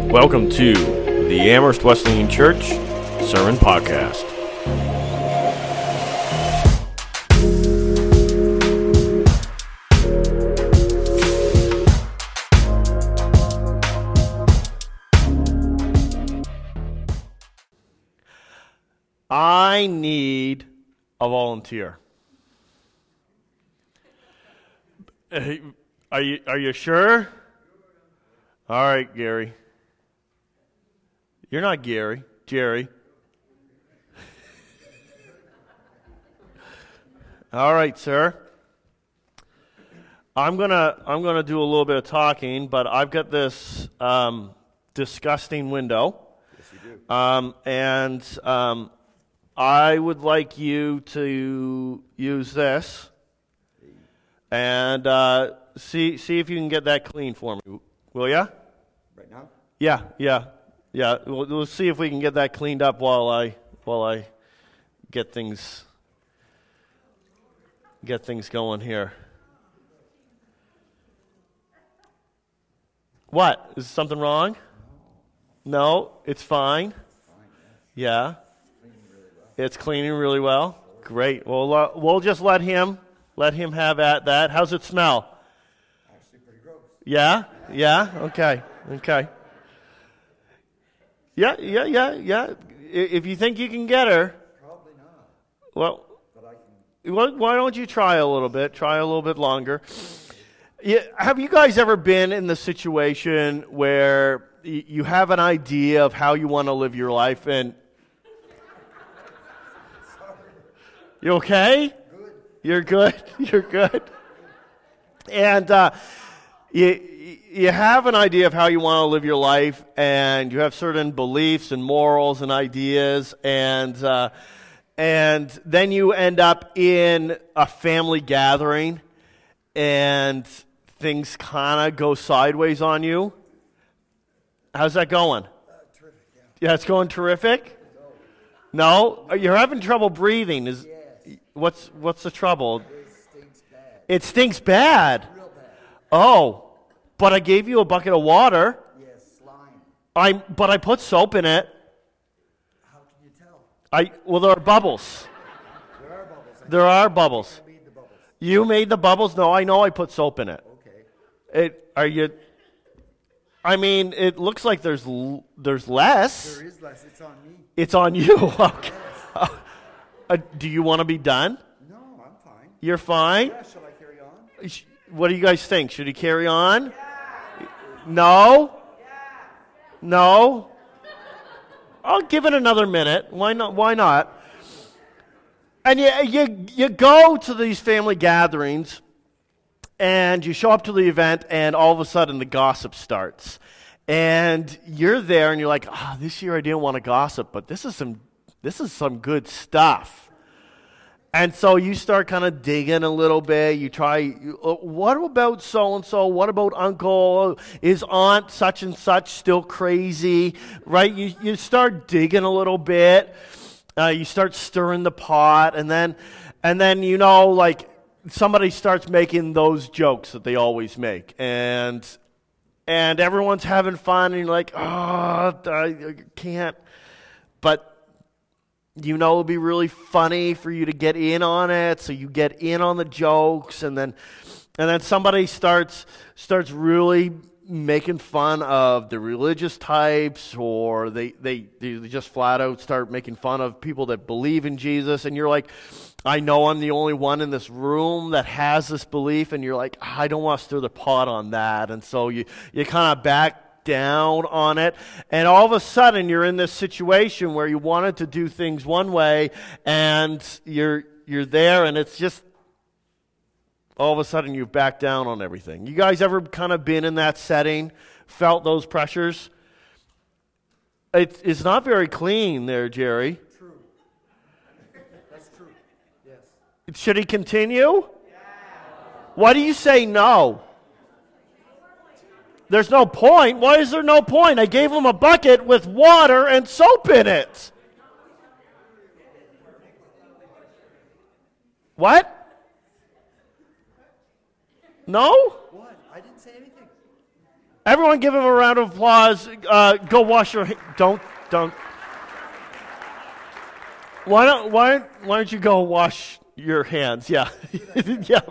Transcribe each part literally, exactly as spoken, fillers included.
Welcome to the Amherst Wesleyan Church Sermon Podcast. I need a volunteer. Are you are you sure? All right, Gary. You're not Gary, Jerry. All right, sir. I'm gonna I'm gonna do a little bit of talking, but I've got this um, disgusting window. Yes, you do. Um, and um, I would like you to use this and uh, see see if you can get that clean for me. Will ya? Right now? Yeah, yeah, yeah. We'll, we'll see if we can get that cleaned up while I while I get things get things going here. What? Is something wrong? No, it's fine. Yeah. It's cleaning really well. Great. Well, uh, we'll just let him let him have at that. How's it smell? Actually pretty gross. Yeah? Yeah? Okay. Okay. Yeah, yeah, yeah, yeah. I- If you think you can get her, Probably not, well, but I can. why why don't you try a little bit? Try a little bit longer. Yeah, have you guys ever been in the situation where y- you have an idea of how you want to live your life and you okay? Good. You're good. You're good. And uh, you you have an idea of how you want to live your life, and you have certain beliefs and morals and ideas, and uh, and then you end up in a family gathering, and things kind of go sideways on you. How's that going? Uh, terrific, yeah. Yeah, it's going terrific. No, you're having trouble breathing. Is Yes. what's what's the trouble? It stinks bad. It stinks bad. Real bad. Oh, but I gave you a bucket of water. Yes, slime. I but I put soap in it. How can you tell? I well there are bubbles. There are bubbles. I There are bubbles. I made the bubbles. You made the bubbles? No, I know I put soap in it. Okay. It are you I mean, it looks like there's l- there's less. There is less. It's on me. It's on you. Okay. Uh, do you want to be done? No, I'm fine. You're fine? Yeah, shall I carry on? Sh- What do you guys think? Should he carry on? No? No? I'll give it another minute. Why not? Why not? And you, you, you go to these family gatherings, and you show up to the event, and all of a sudden the gossip starts. And you're there, and you're like, ah, this year I didn't want to gossip, but this is some, this is some good stuff. And so you start kind of digging a little bit. You try, you, uh, what about so-and-so? What about uncle? Is aunt such and such still crazy? Right? You, you start digging a little bit. Uh, you start stirring the pot. And then, and then, you know, like somebody starts making those jokes that they always make. And, and everyone's having fun. And you're like, oh, I can't. But you know it'll be really funny for you to get in on it, so you get in on the jokes, and then and then somebody starts starts really making fun of the religious types, or they, they, they just flat out start making fun of people that believe in Jesus, and you're like, I know I'm the only one in this room that has this belief, and you're like, I don't want to stir the pot on that, and so you, you kind of back down on it, and all of a sudden you're in this situation where you wanted to do things one way, and you're you're there, and it's just all of a sudden you've backed down on everything. You guys ever kind of been in that setting, felt those pressures? It, it's not very clean there, Jerry. True. That's true. Yes. Should he continue? Why do you say no? There's no point. Why is there no point? I gave him a bucket with water and soap in it. What? No? What? I didn't say anything. Everyone give him a round of applause. Uh, go wash your hands. Don't, don't. Why don't, why, why don't you go wash your hands? Yeah. Yeah.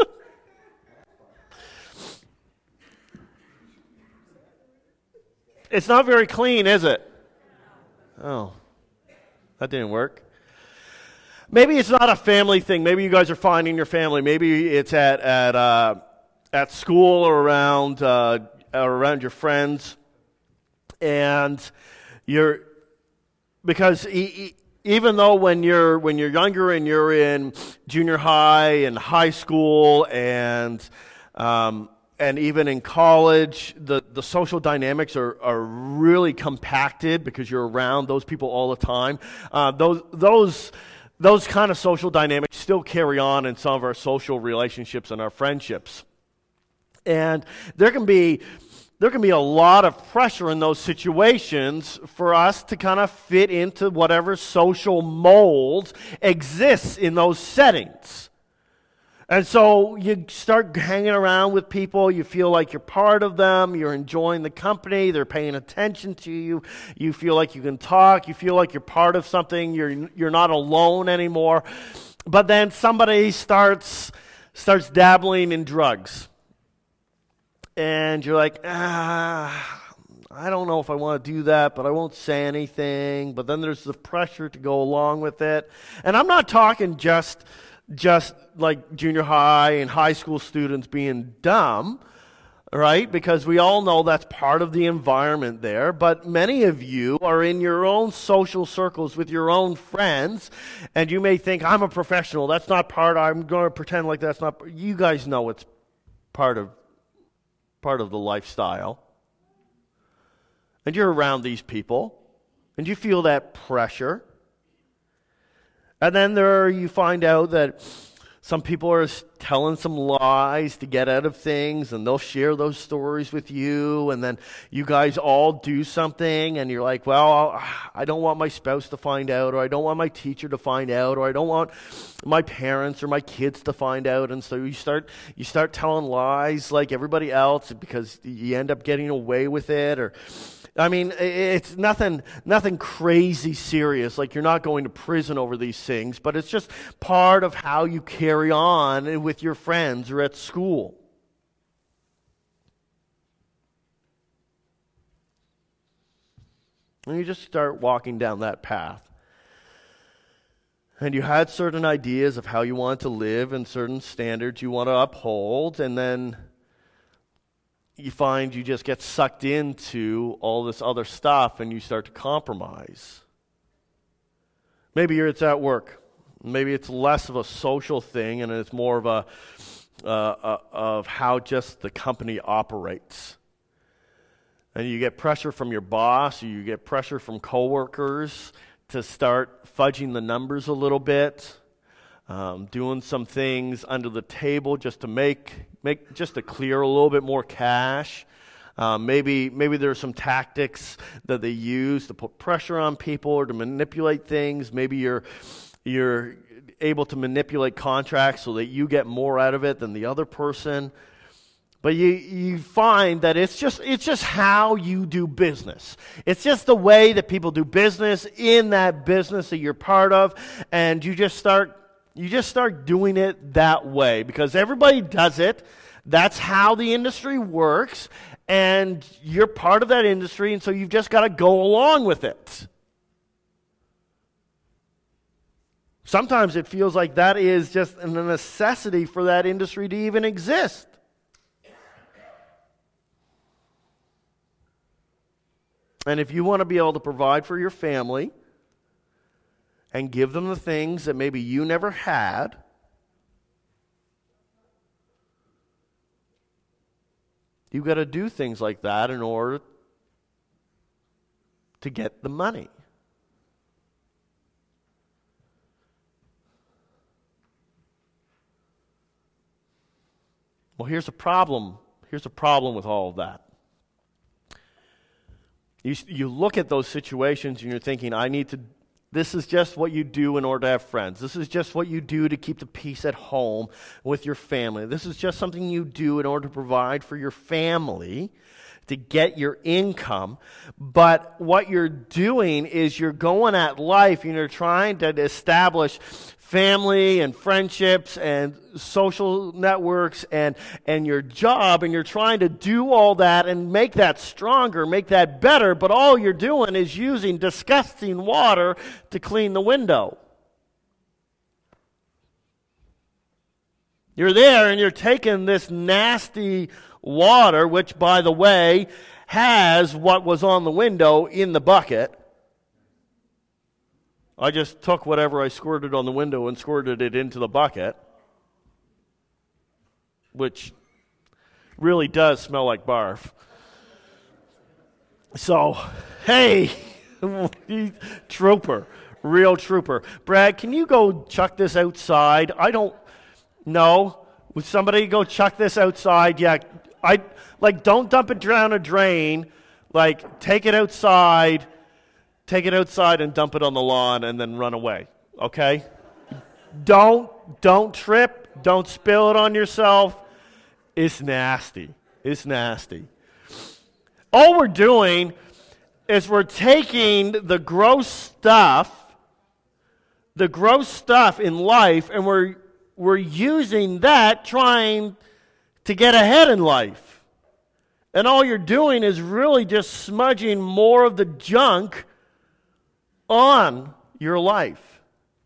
It's not very clean, is it? Oh, that didn't work. Maybe it's not a family thing. Maybe you guys are finding your family. Maybe it's at at uh, at school or around uh, or around your friends, and you're because e- e- even though when you're when you're younger and you're in junior high and high school and um, and even in college, the, the social dynamics are, are really compacted because you're around those people all the time. Uh, those those those kind of social dynamics still carry on in some of our social relationships and our friendships. And there can be there can be a lot of pressure in those situations for us to kind of fit into whatever social mold exists in those settings. And so you start hanging around with people, you feel like you're part of them, you're enjoying the company, they're paying attention to you, you feel like you can talk, you feel like you're part of something, you're you're not alone anymore. But then somebody starts starts dabbling in drugs. And you're like, ah, I don't know if I want to do that, but I won't say anything. But then there's the pressure to go along with it. And I'm not talking just just like junior high and high school students being dumb, right? Because we all know that's part of the environment there. But many of you are in your own social circles with your own friends, and you may think, I'm a professional. That's not part, I'm going to pretend like that's not, you guys know it's part of part of the lifestyle. And you're around these people, and you feel that pressure. And then there you find out that some people are telling some lies to get out of things, and they'll share those stories with you, and then you guys all do something, and you're like, well, I don't want my spouse to find out, or I don't want my teacher to find out, or I don't want my parents or my kids to find out. And so you start you start telling lies like everybody else because you end up getting away with it. Or I mean, it's nothing nothing crazy serious, like you're not going to prison over these things, but it's just part of how you carry on with your friends or at school. And you just start walking down that path. And you had certain ideas of how you want to live and certain standards you want to uphold, and then you find you just get sucked into all this other stuff and you start to compromise. Maybe it's at work. Maybe it's less of a social thing and it's more of a uh, uh, of how just the company operates. And you get pressure from your boss, or you get pressure from coworkers to start fudging the numbers a little bit, um, doing some things under the table just to make make just to clear a little bit more cash. Um, maybe maybe there are some tactics that they use to put pressure on people or to manipulate things. Maybe you're you're able to manipulate contracts so that you get more out of it than the other person. But you you find that it's just it's just how you do business. It's just the way that people do business in that business that you're part of, and you just start you just start doing it that way because everybody does it. That's how the industry works, and you're part of that industry, and so you've just got to go along with it. Sometimes it feels like that is just a necessity for that industry to even exist. And if you want to be able to provide for your family and give them the things that maybe you never had, you've got to do things like that in order to get the money. Well, here's a problem. Here's a problem with all of that. You, you look at those situations and you're thinking, I need to This is just what you do in order to have friends. This is just what you do to keep the peace at home with your family. This is just something you do in order to provide for your family, to get your income. But what you're doing is you're going at life and you're trying to establish family and friendships and social networks and, and your job, and you're trying to do all that and make that stronger, make that better, but all you're doing is using disgusting water to clean the window. You're there and you're taking this nasty water, which, by the way, has what was on the window in the bucket. I just took whatever I squirted on the window and squirted it into the bucket, which really does smell like barf. So, hey, trooper, real trooper. Brad, can you go chuck this outside? I don't know. Would somebody go chuck this outside? Yeah, I like don't dump it down a drain. Like, take it outside. Take it outside and dump it on the lawn and then run away, okay? Don't, don't trip. Don't spill it on yourself. It's nasty. It's nasty. All we're doing is we're taking the gross stuff, the gross stuff in life, and we're, we're using that trying to get ahead in life. And all you're doing is really just smudging more of the junk on your life.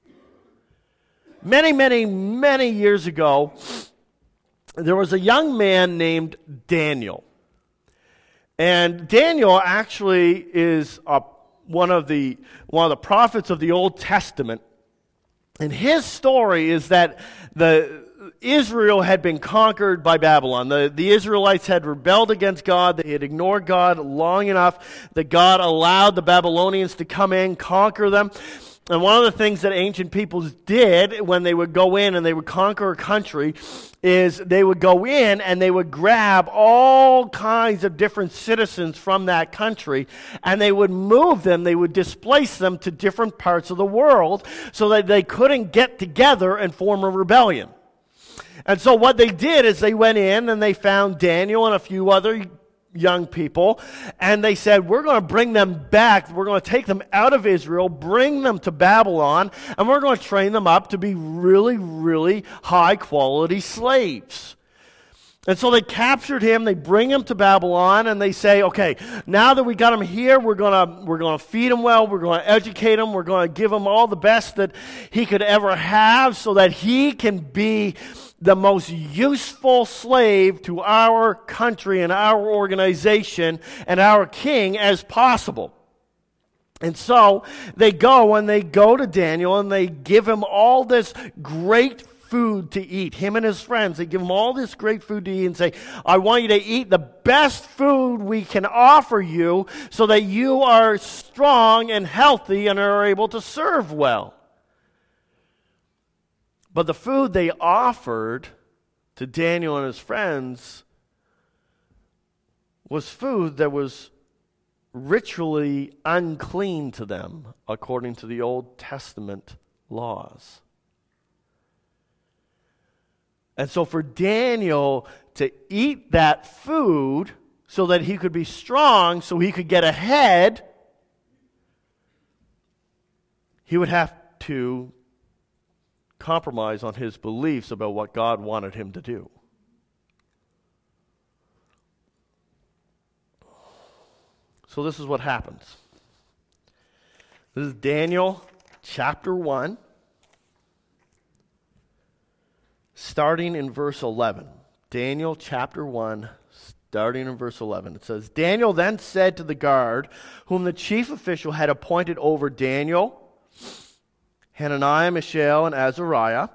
Many, many, many years ago, there was a young man named Daniel. And Daniel actually is a, one of the one of the prophets of the Old Testament. And his story is that the Israel had been conquered by Babylon. The, the Israelites had rebelled against God. They had ignored God long enough that God allowed the Babylonians to come in, conquer them. And one of the things that ancient peoples did when they would go in and they would conquer a country is they would go in and they would grab all kinds of different citizens from that country and they would move them, they would displace them to different parts of the world so that they couldn't get together and form a rebellion. And so what they did is they went in and they found Daniel and a few other young people, and they said, we're going to bring them back. We're going to take them out of Israel, bring them to Babylon, and we're going to train them up to be really, really high-quality slaves. And so they captured him, they bring him to Babylon, and they say, okay, now that we got him here, we're going to we're going to feed him well, we're going to educate him, we're going to give him all the best that he could ever have so that he can be the most useful slave to our country and our organization and our king as possible. And so they go and they go to Daniel and they give him all this great food to eat. Him and his friends, they give him all this great food to eat and say, I want you to eat the best food we can offer you so that you are strong and healthy and are able to serve well. But the food they offered to Daniel and his friends was food that was ritually unclean to them according to the Old Testament laws. And so for Daniel to eat that food so that he could be strong, so he could get ahead, he would have to compromise on his beliefs about what God wanted him to do. So this is what happens. This is Daniel chapter one, starting in verse eleven. Daniel chapter one, starting in verse eleven. It says, Daniel then said to the guard, whom the chief official had appointed over Daniel, Hananiah, Mishael, and Azariah,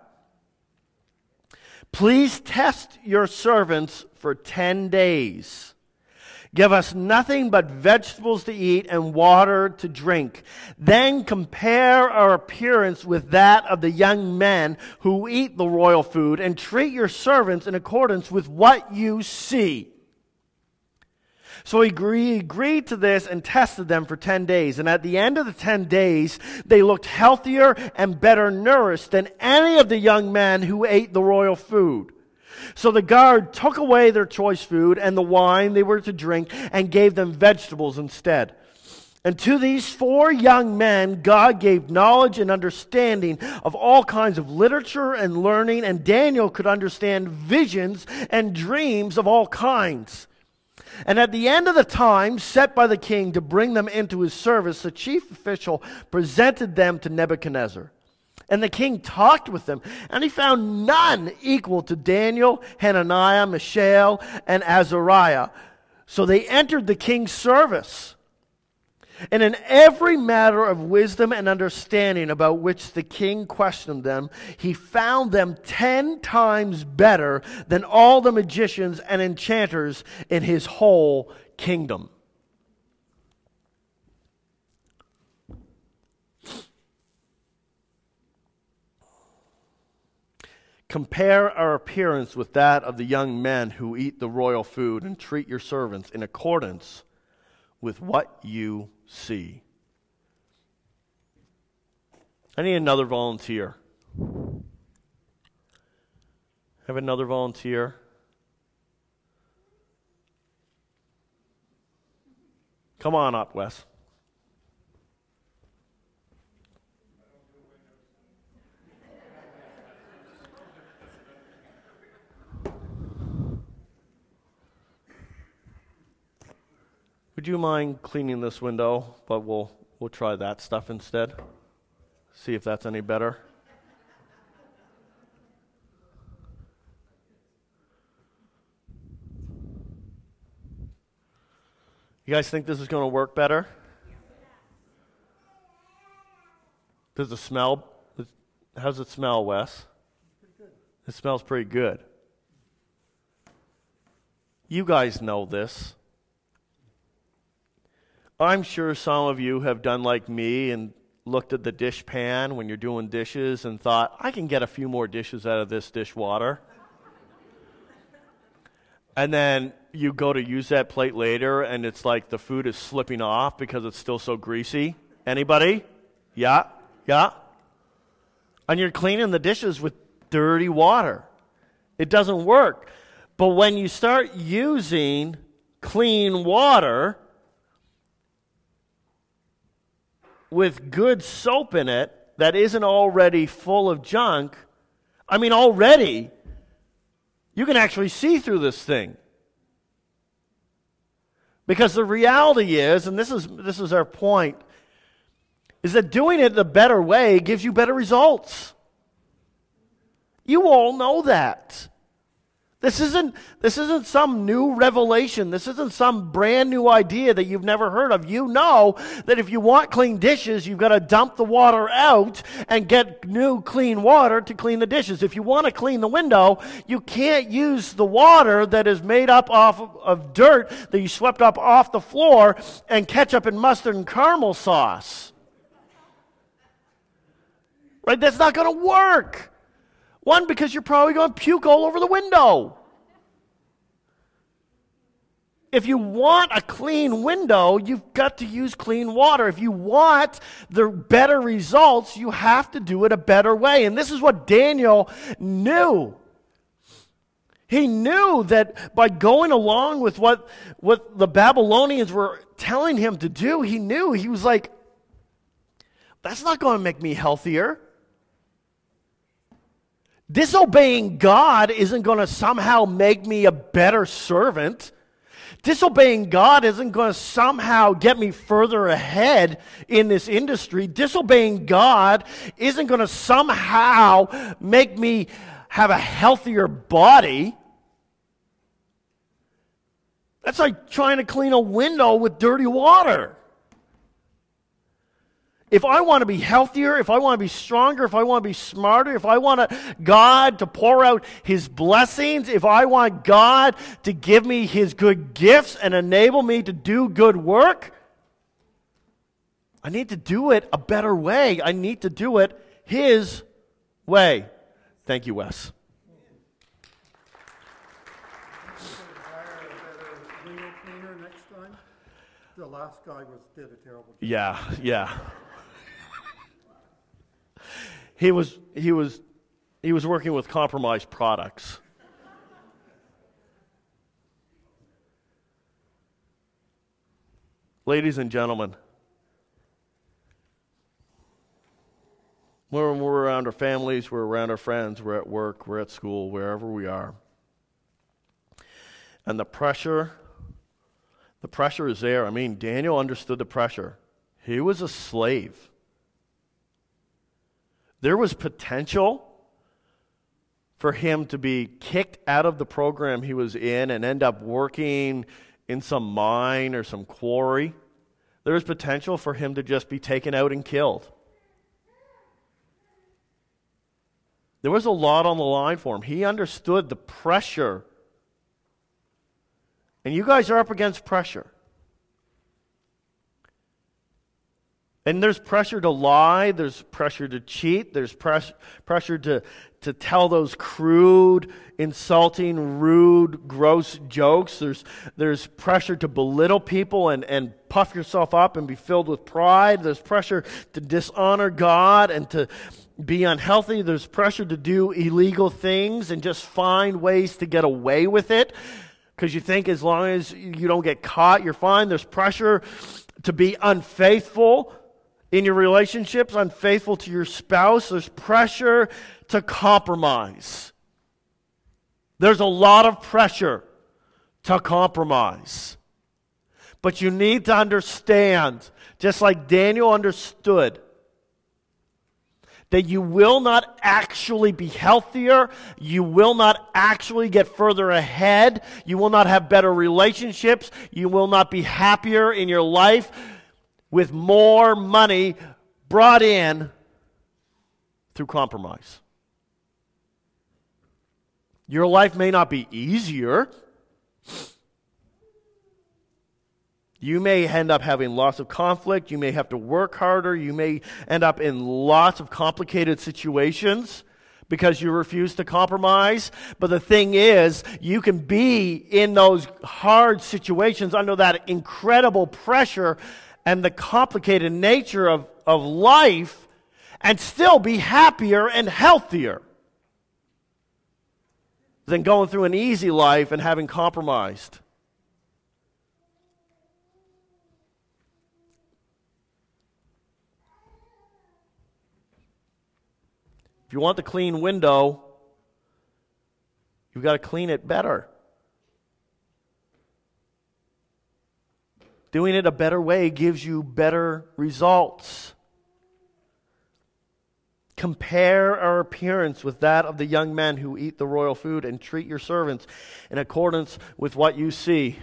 please test your servants for ten days. Give us nothing but vegetables to eat and water to drink. Then compare our appearance with that of the young men who eat the royal food, and treat your servants in accordance with what you see. So he agree, agreed to this and tested them for ten days. And at the end of the ten days, they looked healthier and better nourished than any of the young men who ate the royal food. So the guard took away their choice food and the wine they were to drink and gave them vegetables instead. And to these four young men, God gave knowledge and understanding of all kinds of literature and learning, and Daniel could understand visions and dreams of all kinds. And at the end of the time set by the king to bring them into his service, the chief official presented them to Nebuchadnezzar. And the king talked with them, and he found none equal to Daniel, Hananiah, Mishael, and Azariah. So they entered the king's service. And in every matter of wisdom and understanding about which the king questioned them, he found them ten times better than all the magicians and enchanters in his whole kingdom. Compare our appearance with that of the young men who eat the royal food, and treat your servants in accordance with what you see. I need another volunteer. Have another volunteer. Come on up, Wes. Would you mind cleaning this window? But we'll we'll try that stuff instead. See if that's any better. You guys think this is going to work better? Does it smell? How's it smell, Wes? Pretty good. It smells pretty good. You guys know this. I'm sure some of you have done like me and looked at the dish pan when you're doing dishes and thought, I can get a few more dishes out of this dishwater. And then you go to use that plate later and it's like the food is slipping off because it's still so greasy. Anybody? Yeah? Yeah? And you're cleaning the dishes with dirty water. It doesn't work. But when you start using clean water with good soap in it that isn't already full of junk, I mean already, you can actually see through this thing. Because the reality is, and this is this is our point, is that doing it the better way gives you better results. You all know that. This isn't, this isn't some new revelation. This isn't some brand new idea that you've never heard of. You know that if you want clean dishes, you've got to dump the water out and get new clean water to clean the dishes. If you want to clean the window, you can't use the water that is made up off of, of dirt that you swept up off the floor and ketchup and mustard and caramel sauce. Right? That's not going to work. One, because you're probably going to puke all over the window. If you want a clean window, you've got to use clean water. If you want the better results, you have to do it a better way. And this is what Daniel knew. He knew that by going along with what, what the Babylonians were telling him to do, he knew, he was like, that's not going to make me healthier. Disobeying God isn't going to somehow make me a better servant. Disobeying God isn't going to somehow get me further ahead in this industry. Disobeying God isn't going to somehow make me have a healthier body. That's like trying to clean a window with dirty water. If I want to be healthier, if I want to be stronger, if I want to be smarter, if I want God to pour out His blessings, if I want God to give me His good gifts and enable me to do good work, I need to do it a better way. I need to do it His way. Thank you, Wes. Hire a better window cleaner next The last guy was did a terrible job. Yeah, yeah. He was he was he was working with compromised products. Ladies and gentlemen, when we're around our families, we're around our friends, we're at work, we're at school, wherever we are, and the pressure, the pressure is there. I mean, Daniel understood the pressure. He was a slave. There was potential for him to be kicked out of the program he was in and end up working in some mine or some quarry. There was potential for him to just be taken out and killed. There was a lot on the line for him. He understood the pressure. And you guys are up against pressure. And there's pressure to lie, there's pressure to cheat, there's press, pressure to, to tell those crude, insulting, rude, gross jokes. There's, there's pressure to belittle people and, and puff yourself up and be filled with pride. There's pressure to dishonor God and to be unhealthy. There's pressure to do illegal things and just find ways to get away with it because you think as long as you don't get caught, you're fine. There's pressure to be unfaithful in your relationships, unfaithful to your spouse. There's pressure to compromise. There's a lot of pressure to compromise. But you need to understand, just like Daniel understood, that you will not actually be healthier, you will not actually get further ahead, you will not have better relationships, you will not be happier in your life with more money brought in through compromise. Your life may not be easier. You may end up having lots of conflict. You may have to work harder. You may end up in lots of complicated situations because you refuse to compromise. But the thing is, you can be in those hard situations under that incredible pressure and the complicated nature of, of life and still be happier and healthier than going through an easy life and having compromised. If you want the clean window, you've got to clean it better. Doing it a better way gives you better results. Compare our appearance with that of the young men who eat the royal food and treat your servants in accordance with what you see.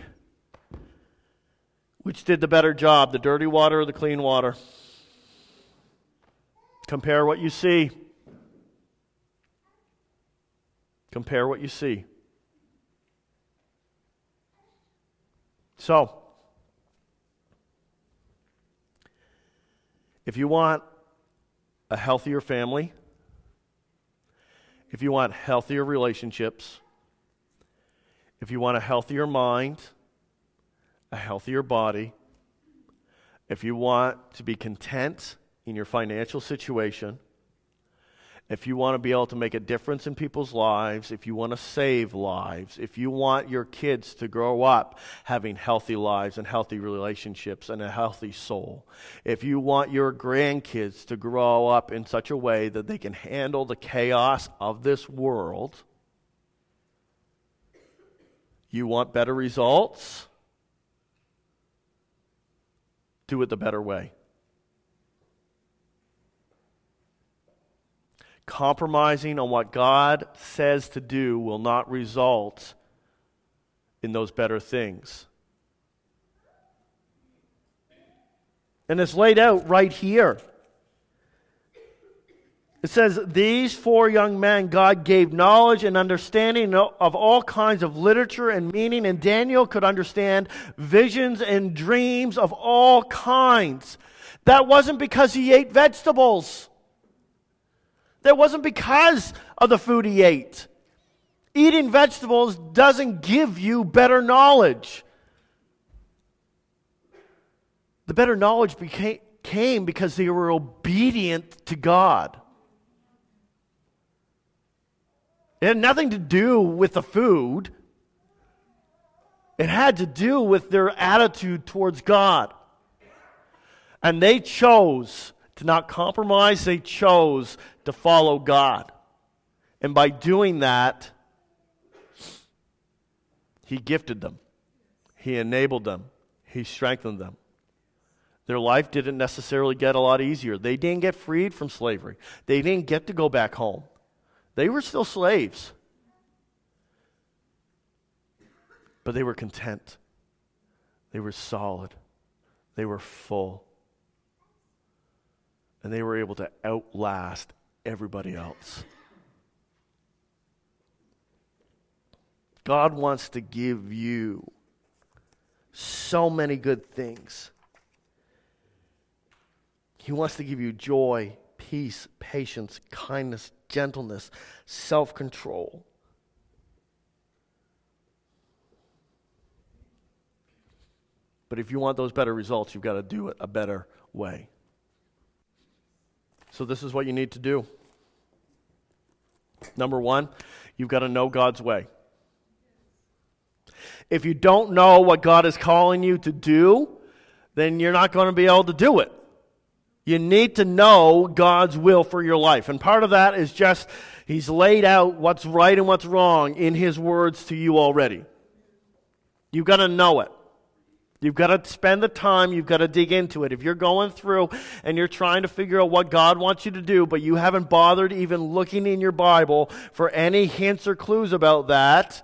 Which did the better job, the dirty water or the clean water? Compare what you see. Compare what you see. So, if you want a healthier family, if you want healthier relationships, if you want a healthier mind, a healthier body, if you want to be content in your financial situation, if you want to be able to make a difference in people's lives, if you want to save lives, if you want your kids to grow up having healthy lives and healthy relationships and a healthy soul, if you want your grandkids to grow up in such a way that they can handle the chaos of this world, you want better results, do it the better way. Compromising on what God says to do will not result in those better things. And it's laid out right here. It says, these four young men God gave knowledge and understanding of all kinds of literature and meaning, and Daniel could understand visions and dreams of all kinds. That wasn't because he ate vegetables. That wasn't because of the food he ate. Eating vegetables doesn't give you better knowledge. The better knowledge became, came because they were obedient to God. It had nothing to do with the food. It had to do with their attitude towards God. And they chose to not compromise. They chose to follow God. And by doing that, He gifted them. He enabled them. He strengthened them. Their life didn't necessarily get a lot easier. They didn't get freed from slavery. They didn't get to go back home. They were still slaves. But they were content. They were solid. They were full. And they were able to outlast everybody else. God wants to give you so many good things. He wants to give you joy, peace, patience, kindness, gentleness, self-control. But if you want those better results, you've got to do it a better way. So this is what you need to do. Number one, you've got to know God's way. If you don't know what God is calling you to do, then you're not going to be able to do it. You need to know God's will for your life. And part of that is just, He's laid out what's right and what's wrong in His words to you already. You've got to know it. You've got to spend the time, you've got to dig into it. If you're going through and you're trying to figure out what God wants you to do, but you haven't bothered even looking in your Bible for any hints or clues about that,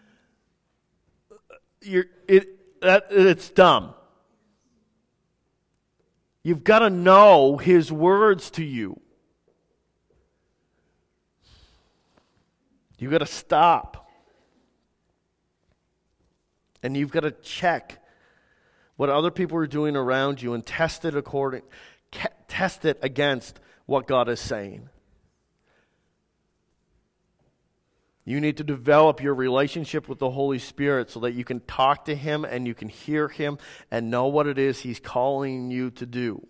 you're, it, that, it's dumb. You've got to know His words to you. You've got to stop. And you've got to check what other people are doing around you and test it according, test it against what God is saying. You need to develop your relationship with the Holy Spirit so that you can talk to Him and you can hear Him and know what it is He's calling you to do.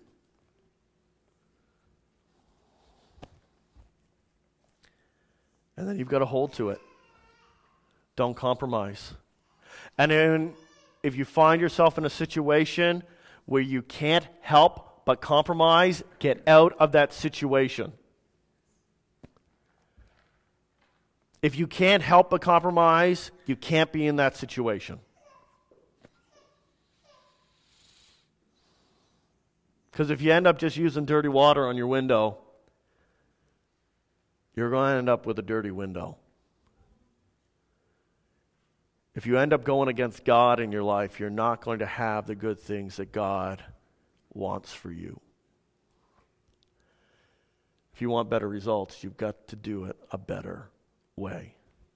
And then you've got to hold to it. Don't compromise. And then if you find yourself in a situation where you can't help but compromise, get out of that situation. If you can't help but compromise, you can't be in that situation. Because if you end up just using dirty water on your window, you're going to end up with a dirty window. If you end up going against God in your life, you're not going to have the good things that God wants for you. If you want better results, you've got to do it a better way.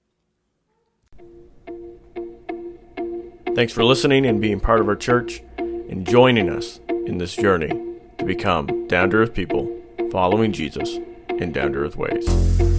Thanks for listening and being part of our church and joining us in this journey to become down-to-earth people following Jesus in down-to-earth ways.